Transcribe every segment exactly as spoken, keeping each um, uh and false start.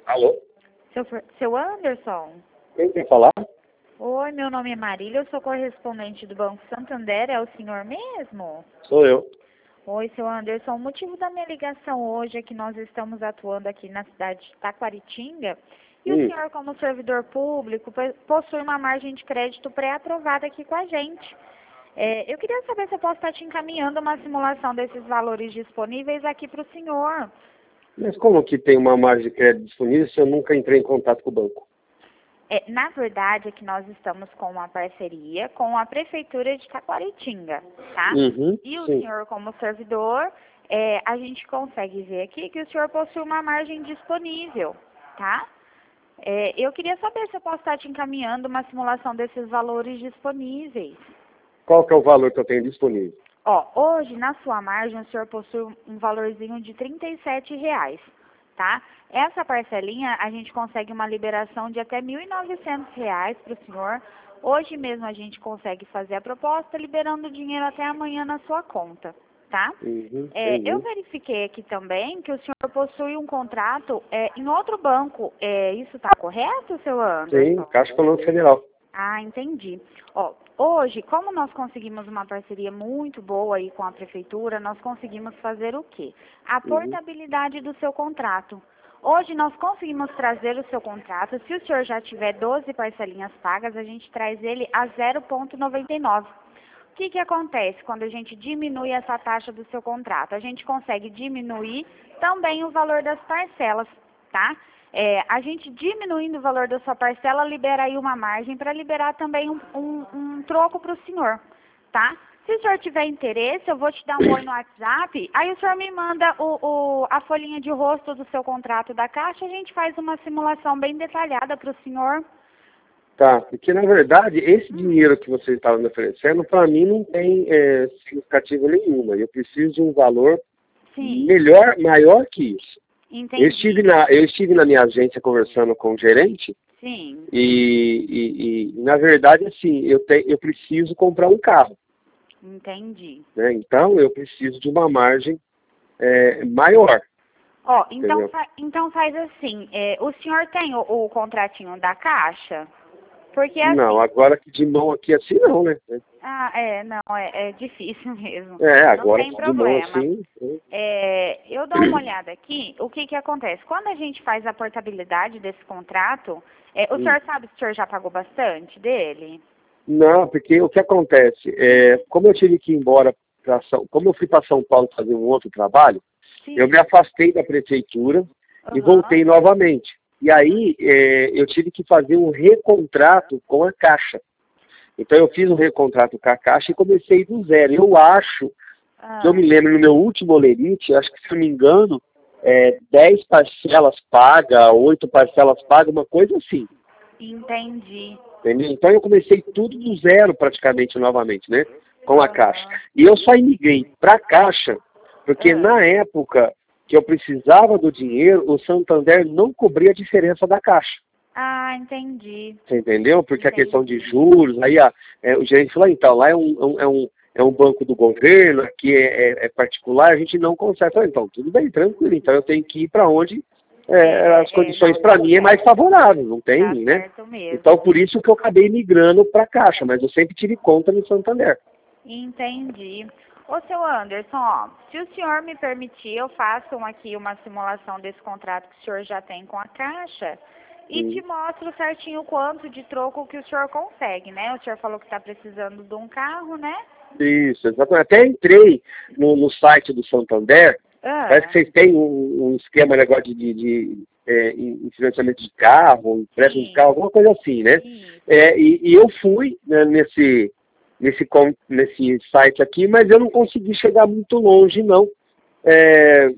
Alô? Seu, Fer- seu Anderson? Quem quer falar? Oi, meu nome é Marília, eu sou correspondente do Banco Santander, é o senhor mesmo? Sou eu. Oi, seu Anderson, o motivo da minha ligação hoje é que nós estamos atuando aqui na cidade de Taquaritinga e o Hum. senhor, como servidor público, po- possui uma margem de crédito pré-aprovada aqui com a gente. É, eu queria saber se eu posso estar te encaminhando uma simulação desses valores disponíveis aqui para o senhor. Mas como que tem uma margem de crédito disponível se eu nunca entrei em contato com o banco? É, na verdade, é que nós estamos com uma parceria com a Prefeitura de Taquaritinga, tá? Uhum, E o sim. senhor, como servidor, é, a gente consegue ver aqui que o senhor possui uma margem disponível, tá? É, eu queria saber se eu posso estar te encaminhando uma simulação desses valores disponíveis. Qual que é o valor que eu tenho disponível? Ó, hoje, na sua margem, o senhor possui um valorzinho de trinta e sete reais, tá? Essa parcelinha, a gente consegue uma liberação de até mil e novecentos reais para o senhor. Hoje mesmo a gente consegue fazer a proposta, liberando o dinheiro até amanhã na sua conta, tá? Uhum, É, eu entendi. verifiquei aqui também que o senhor possui um contrato é, em outro banco. É, isso está correto, seu Sim, Anderson? Caixa Econômica Federal. Ah, entendi. Ó, hoje, como nós conseguimos uma parceria muito boa aí com a prefeitura, nós conseguimos fazer o quê? A Uhum. portabilidade do seu contrato. Hoje nós conseguimos trazer o seu contrato. Se o senhor já tiver doze parcelinhas pagas, a gente traz ele a zero vírgula noventa e nove. O que que acontece quando a gente diminui essa taxa do seu contrato? A gente consegue diminuir também o valor das parcelas, tá? É, a gente diminuindo o valor da sua parcela, libera aí uma margem para liberar também um, um, um troco para o senhor, tá? Se o senhor tiver interesse, eu vou te dar um oi no WhatsApp, aí o senhor me manda o, o, a folhinha de rosto do seu contrato da Caixa, a gente faz uma simulação bem detalhada para o senhor. Tá, porque na verdade esse dinheiro que você estava me oferecendo, para mim não tem é, significativa nenhuma. Eu preciso de um valor Sim, melhor, maior que isso. entendi. Eu estive, na, eu estive na minha agência conversando com o gerente Sim, e, e, e, na verdade, assim, eu, te, eu preciso comprar um carro, entendi. né? Então, eu preciso de uma margem é, maior, Ó, então, entendeu? fa- então faz assim, é, o senhor tem o, o contratinho da Caixa? Porque Não, assim, agora que de mão aqui assim não, né? ah, é, não, é, é difícil mesmo. É, Não agora tem que de mão problema. assim... né? É, eu dou uma olhada aqui, o que que acontece? Quando a gente faz a portabilidade desse contrato, é, o Hum. senhor sabe se o senhor já pagou bastante dele? Não, porque o que acontece, é, como eu tive que ir embora, pra São, como eu fui para São Paulo fazer um outro trabalho, Sim. eu me afastei da prefeitura e Aham. voltei novamente. E aí é, eu tive que fazer um recontrato com a Caixa. Então eu fiz um recontrato com a Caixa e comecei do zero. Eu acho, Ah, que eu me lembro no meu último olerite, acho que se eu não me engano, é, dez parcelas pagas, oito parcelas pagas, uma coisa assim. entendi. Entendeu? Então eu comecei tudo do zero praticamente novamente, né? Com a Aham. Caixa. E eu só migrei para a Caixa, porque Ah. na época que eu precisava do dinheiro, o Santander não cobria a diferença da Caixa. Ah, entendi. Você entendeu? Porque a Entendi. questão de juros, aí a, é, o gerente falou, então, lá é um, é um, é um banco do governo, aqui é, é, é particular, a gente não consegue. Eu falei, então, tudo bem, tranquilo, então eu tenho que ir para onde é, É, as condições é, não, para tá mim é mais certo. favorável, não tem, Tá né? certo mesmo. Então, por isso que eu acabei migrando para a Caixa, mas eu sempre tive conta no Santander. Entendi. Ô, seu Anderson, ó, se o senhor me permitir, eu faço um aqui uma simulação desse contrato que o senhor já tem com a Caixa e Hum. te mostro certinho quanto de troco que o senhor consegue, né? O senhor falou que está precisando de um carro, né? Isso, exatamente. Até entrei no, no site do Santander, Ah, parece que vocês têm um, um esquema negócio de, de, de é, em financiamento de carro, empréstimo de sim, carro, alguma coisa assim, né? isso. É, e, e eu fui, né, nesse, nesse, com- nesse site aqui, mas eu não consegui chegar muito longe, não. É,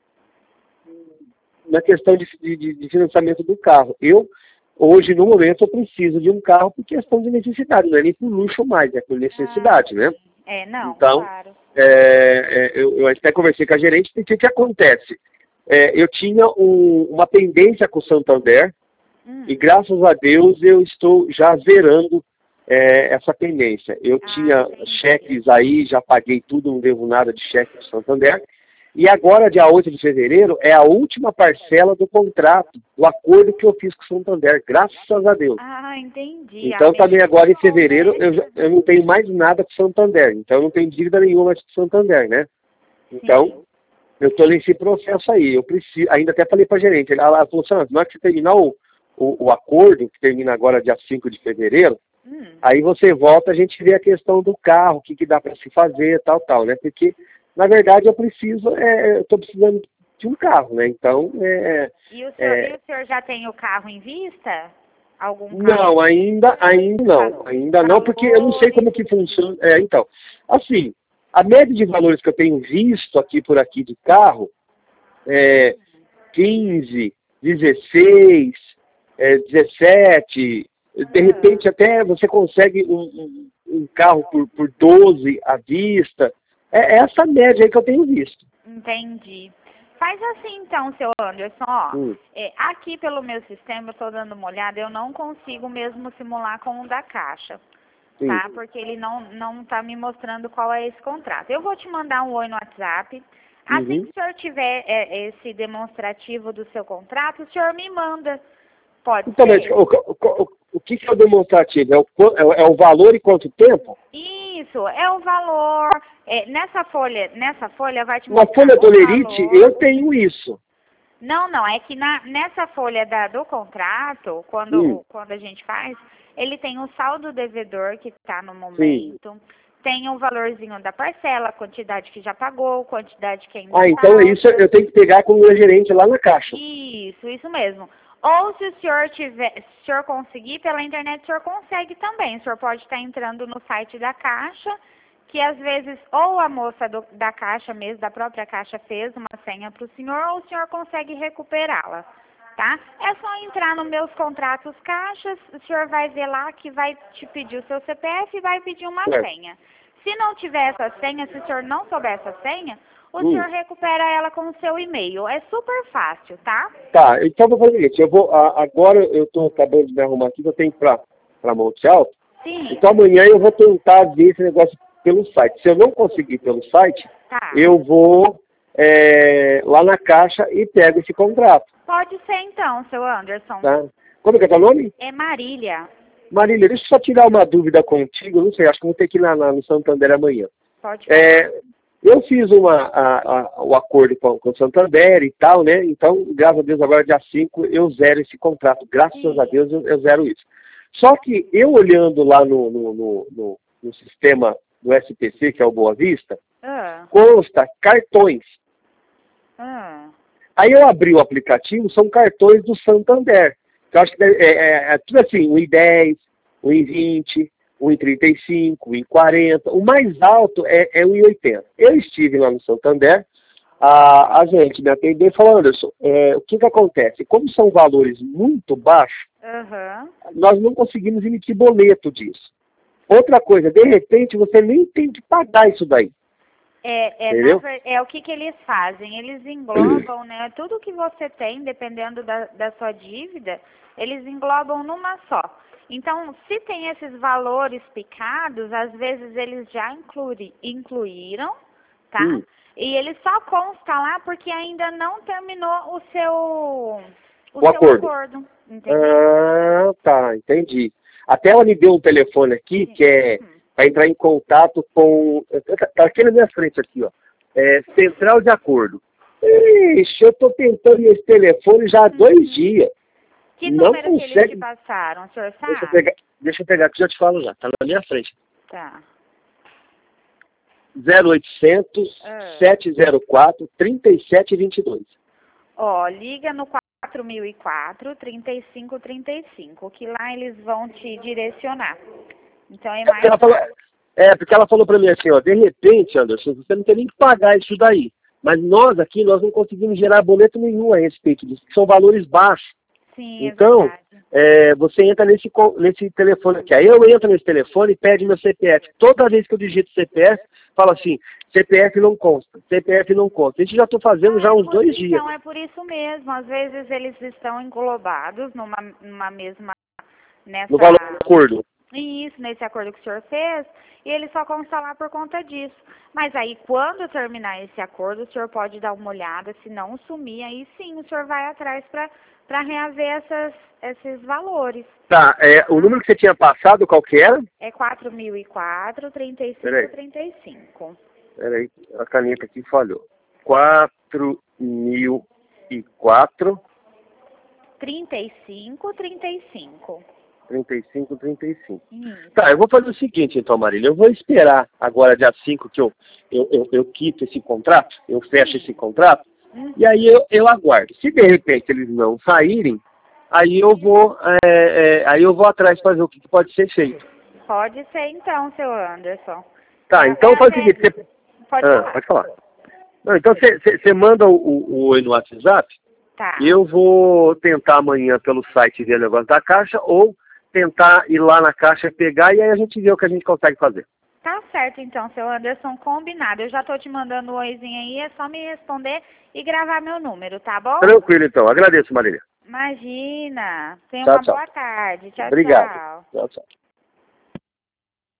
na questão de, de, de financiamento do carro. Eu, hoje, no momento, eu preciso de um carro por questão de necessidade, não é nem por luxo mais, é por necessidade, né? É, não, Então, claro. é, é, eu, eu até conversei com a gerente, porque o que acontece? É, eu tinha um, uma pendência com o Santander, Hum. e graças a Deus eu estou já zerando é, essa pendência. Eu Ah, tinha entendi. cheques aí, já paguei tudo, não devo nada de cheque do Santander, E agora, dia oito de fevereiro, é a última parcela do contrato, do acordo que eu fiz com o Santander, graças a Deus. Ah, entendi. Então, Ah, também agora em fevereiro, né? eu, já- eu não tenho mais nada com o Santander. Então, eu não tenho dívida nenhuma mais com o Santander, né? Então, Sim. eu estou nesse processo aí. Eu preciso, ainda até falei para a gerente, ela, ela falou, Sandro, na hora que você terminar o, o, o acordo, que termina agora dia cinco de fevereiro, Hum. aí você volta, a gente vê a questão do carro, o que, que dá para se fazer, tal, tal, né? Porque, na verdade, eu preciso, é, eu estou precisando de um carro, né? Então, é... E o senhor, é e o senhor já tem o carro em vista? Algum carro? não, ainda, ainda não. Ainda não, porque eu não sei como que funciona. É, então, assim, a média de valores que eu tenho visto aqui por aqui de carro é quinze, dezesseis, é, dezessete, de repente até você consegue um, um, um carro por, por doze à vista. É essa média aí que eu tenho visto. Entendi. Faz assim então, seu Anderson, ó. Hum. É, aqui pelo meu sistema, eu tô dando uma olhada, eu não consigo mesmo simular com o da Caixa, Sim. tá? Porque ele não, não tá me mostrando qual é esse contrato. Eu vou te mandar um oi no WhatsApp. Assim Uhum. que o senhor tiver é, esse demonstrativo do seu contrato, o senhor me manda. Pode Então, mas ser? o, o, o, o que, que é o demonstrativo? É o, qu- é o é o valor e quanto tempo? Isso, é o valor. É, nessa folha, nessa folha vai te Na mostrar folha o do Lerite, valor. eu tenho isso. Não, não, é que na, nessa folha da, do contrato, quando, Hum. quando a gente faz, ele tem o saldo devedor que está no momento, tem o valorzinho da parcela, a quantidade que já pagou, quantidade que ainda Ah, então é isso, falta. eu tenho que pegar com o meu gerente lá na caixa. Isso, isso mesmo. Ou se o senhor tiver, se o senhor conseguir pela internet, o senhor consegue também. O senhor pode estar entrando no site da Caixa, que às vezes ou a moça do- da Caixa mesmo, da própria Caixa, fez uma senha para o senhor, ou o senhor consegue recuperá-la, tá? É só entrar nos meus contratos Caixas, o senhor vai ver lá que vai te pedir o seu C P F e vai pedir uma Certo. senha. Se não tiver essa senha, se o senhor não souber essa senha, o Hum. senhor recupera ela com o seu e-mail. É super fácil, tá? Tá, então eu vou fazer o seguinte, eu vou, a- agora eu estou acabando de me arrumar aqui, que eu tenho para para Monte Alto, Sim. então amanhã eu vou tentar ver esse negócio pelo site. Se eu não conseguir pelo site, Tá. eu vou é, lá na caixa e pego esse contrato, Pode ser então, seu Anderson. tá? Como é que é teu nome? É Marília. Marília, deixa eu só tirar uma dúvida contigo, não sei, acho que eu vou ter que ir lá na, no Santander amanhã. Pode falar. É, eu fiz uma, a, a, o acordo com, com o Santander e tal, né? Então, graças a Deus, agora dia cinco eu zero esse contrato. Graças Sim. a Deus eu, eu zero isso. Só que eu olhando lá no, no, no, no, no sistema do S P C, que é o Boa Vista, Ah, consta cartões. ah. Aí eu abri o aplicativo, são cartões do Santander. Eu acho que é, é, é tudo assim, um e dez, um e vinte, um e trinta e cinco, um e quarenta. O mais alto é, é um e oitenta. Eu estive lá no Santander, a, a gente me atendeu e falou, Anderson, é, o que que acontece? Como são valores muito baixos, Aham. nós não conseguimos emitir boleto disso. Outra coisa, de repente você nem tem que pagar isso daí. É, é, Entendeu? na ver- é o que, que eles fazem? Eles englobam, né? Tudo que você tem, dependendo da, da sua dívida, eles englobam numa só. Então, se tem esses valores picados, às vezes eles já inclui, incluíram, tá? Hum. E ele só consta lá porque ainda não terminou o seu, o O seu acordo. acordo. Entendeu? Ah, tá, entendi. Até ela me deu um telefone aqui que é Hum. para entrar em contato com. Tá aqui na minha frente aqui, ó. É, Central de Acordo. Ixi, eu tô tentando esse telefone já há dois dias. Que Não número que eles te consegue. passaram, o senhor Deixa eu sabe? pegar, deixa eu pegar aqui, já te falo já. Tá na minha frente. Tá. zero oitocentos, Ah. sete zero quatro, trinta e sete vinte e dois. Ó, liga no quatro mil e quatro, trinta e cinco trinta e cinco, que lá eles vão te direcionar. Então é mais Ela falou, fácil. é, porque ela falou para mim assim, ó, de repente, Anderson, você não tem nem que pagar isso daí. Mas nós aqui, nós não conseguimos gerar boleto nenhum a respeito disso, que são valores baixos. Sim, é Então, verdade. é, você entra nesse, co- nesse telefone aqui. Aí eu entro nesse telefone e pede meu C P F. Toda vez que eu digito C P F, fala assim, C P F não consta, C P F não consta. Isso já estou fazendo já há Ah, é uns por- dois dias. Então é por isso mesmo. Às vezes eles estão englobados numa, numa mesma... Nessa... No valor do acordo. Isso, nesse acordo que o senhor fez, e ele só consta lá por conta disso. Mas aí, quando terminar esse acordo, o senhor pode dar uma olhada, se não sumir, aí sim o senhor vai atrás para para reaver essas, esses valores. Tá, é, o número que você tinha passado, qual que era? É quatro mil e quatro, trinta e cinco, trinta e cinco. Peraí, a caneta aqui falhou. quatro mil e quatro. trinta e cinco, trinta e cinco. trinta e cinco, trinta e cinco. Isso. Tá, eu vou fazer o seguinte então, Marília. Eu vou esperar agora dia cinco que eu, eu, eu, eu quito esse contrato, eu fecho esse contrato, Uhum. e aí eu, eu aguardo. Se de repente eles não saírem, aí eu vou, é, é, aí eu vou atrás fazer o que que pode ser feito. Pode ser então, seu Anderson. Tá, É, então é faz o a seguinte, média. você... Pode Ah, falar. pode falar. Não, então você manda o, o, o oi no WhatsApp, Tá. e eu vou tentar amanhã pelo site ver o negócio da Caixa, ou tentar ir lá na Caixa pegar, e aí a gente vê o que a gente consegue fazer. Tá certo então, seu Anderson, combinado. Eu já tô te mandando um oizinho aí, é só me responder e gravar meu número, tá bom? Tranquilo então, agradeço, Marília. Imagina. Tenha Tchau, uma tchau. boa tarde. Tchau, Obrigado. tchau. Tchau, tchau.